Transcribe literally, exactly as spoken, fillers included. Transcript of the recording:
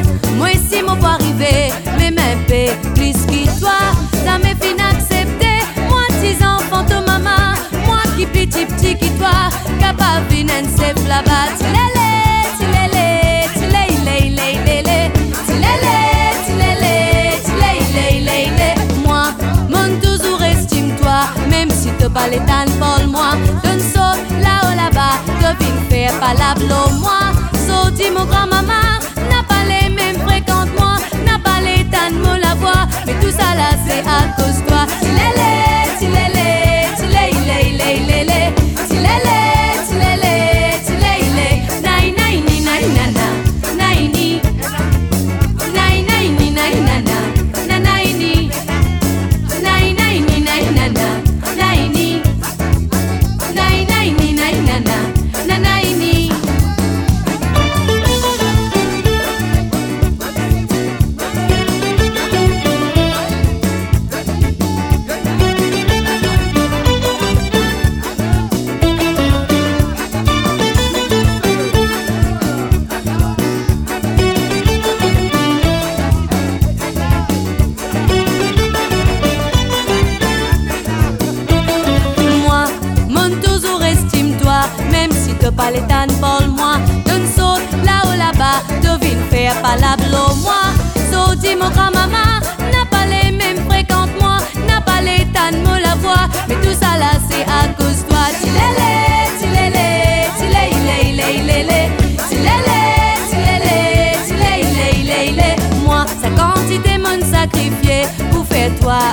Moi si mon pas arrivé, mais même pas plus que toi. Ça m'est fin accepté, moi tes enfants, ton maman. Moi qui petit petit qui toi, capable venir se là-bas. Tilélé, tilélé, tilélé, lélé, lélé. Tilélé, tilélé, tilélé, lélé. Moi, mon toujours estime toi, même si te parles tan pour moi. Donne ça là-haut là-bas, devine faire palable moi. So dis mon grand-maman, n'a pas les mêmes fréquentes moi, n'a pas les tan mots la voix, mais tout ça là c'est à cause de toi. Tilélé, tilélé, tilélé, lélé, lélé. Tilélé, tilélé, tilélé. Naï, naï, ni, naï, nana. Naï, ni. Naï, naï, ni, naï, nana. Nanaï, ni. Naï, naï, ni, naï, nana. Naï, ni. Naï, naï, ni, naï, nana. Nanaï, ni. Même si te parles tan pour moi, donne saute là-haut là-bas, devine faire palable moi. So dis mon grand-maman, n'a pas les mêmes fréquentes moi, n'a pas les tan mots la voix, mais tout ça là c'est à cause de toi. Tilélé, tilélé, tilélé, lélé, lélé. Tilélé, tilélé, tilélé, lélé. Moi, sa quantité m'en sacrifié pour faire toi